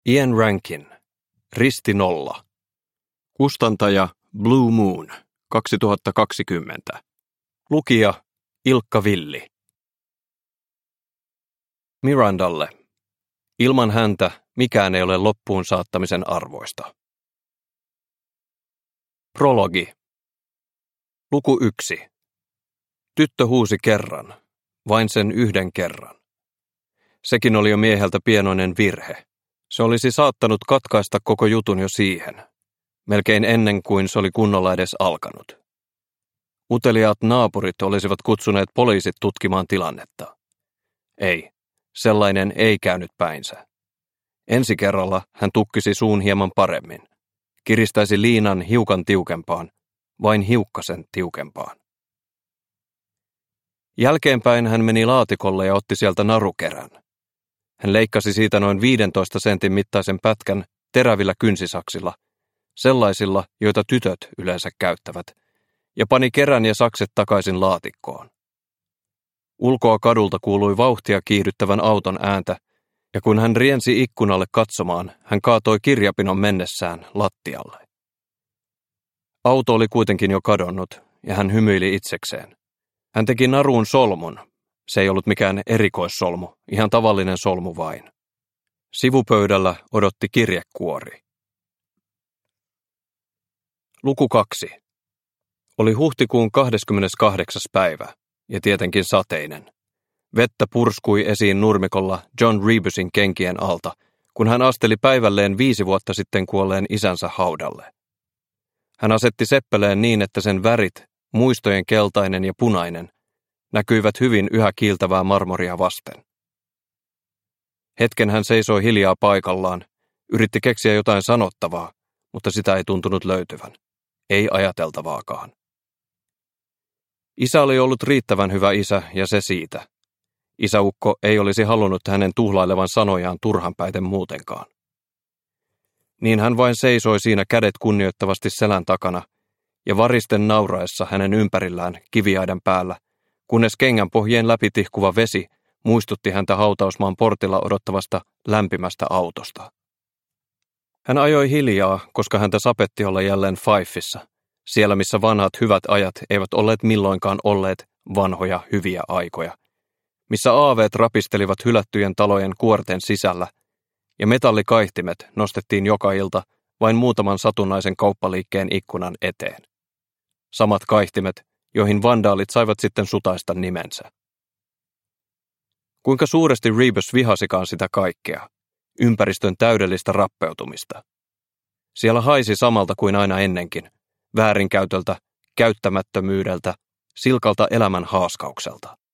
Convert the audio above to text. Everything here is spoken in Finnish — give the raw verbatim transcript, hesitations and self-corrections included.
Ian Rankin, Risti nolla. Kustantaja Blue Moon, kaksituhattakaksikymmentä. Lukija Ilkka Villi. Mirandalle. Ilman häntä mikään ei ole loppuun saattamisen arvoista. Prologi. Luku yksi. Tyttö huusi kerran, vain sen yhden kerran. Sekin oli jo mieheltä pienoinen virhe. Se olisi saattanut katkaista koko jutun jo siihen, melkein ennen kuin se oli kunnolla edes alkanut. Uteliaat naapurit olisivat kutsuneet poliisit tutkimaan tilannetta. Ei, sellainen ei käynyt päinsä. Ensi kerralla hän tukkisi suun hieman paremmin, kiristäisi liinan hiukan tiukempaan, vain hiukkasen tiukempaan. Jälkeenpäin hän meni laatikolle ja otti sieltä narukerän. Hän leikkasi siitä noin viidentoista sentin mittaisen pätkän terävillä kynsisaksilla, sellaisilla, joita tytöt yleensä käyttävät, ja pani kerän ja sakset takaisin laatikkoon. Ulkoa kadulta kuului vauhtia kiihdyttävän auton ääntä, ja kun hän riensi ikkunalle katsomaan, hän kaatoi kirjapinon mennessään lattialle. Auto oli kuitenkin jo kadonnut, ja hän hymyili itsekseen. Hän teki naruun solmun. Se ei ollut mikään erikoissolmu, ihan tavallinen solmu vain. Sivupöydällä odotti kirjekuori. Luku kaksi. Oli huhtikuun kahdeskymmeneskahdeksas päivä, ja tietenkin sateinen. Vettä purskui esiin nurmikolla John Rebusin kenkien alta, kun hän asteli päivälleen viisi vuotta sitten kuolleen isänsä haudalle. Hän asetti seppeleen niin, että sen värit, muistojen keltainen ja punainen, näkyivät hyvin yhä kiiltävää marmoria vasten. Hetken hän seisoi hiljaa paikallaan, yritti keksiä jotain sanottavaa, mutta sitä ei tuntunut löytyvän. Ei ajateltavaakaan. Isä oli ollut riittävän hyvä isä, ja se siitä. Isäukko ei olisi halunnut hänen tuhlailevan sanojaan turhanpäiten muutenkaan. Niin hän vain seisoi siinä kädet kunnioittavasti selän takana, ja varisten nauraessa hänen ympärillään kiviaidan päällä, kunnes kengänpohjien läpi tihkuva vesi muistutti häntä hautausmaan portilla odottavasta lämpimästä autosta. Hän ajoi hiljaa, koska häntä sapetti olla jälleen Fifessa, siellä missä vanhat hyvät ajat eivät olleet milloinkaan olleet vanhoja hyviä aikoja, missä aaveet rapistelivat hylättyjen talojen kuorten sisällä, ja metallikaihtimet nostettiin joka ilta vain muutaman satunnaisen kauppaliikkeen ikkunan eteen. Samat kaihtimet, joihin vandaalit saivat sitten sutaista nimensä. Kuinka suuresti Rebus vihasikaan sitä kaikkea, ympäristön täydellistä rappeutumista. Siellä haisi samalta kuin aina ennenkin, väärinkäytöltä, käyttämättömyydeltä, silkalta elämän haaskaukselta.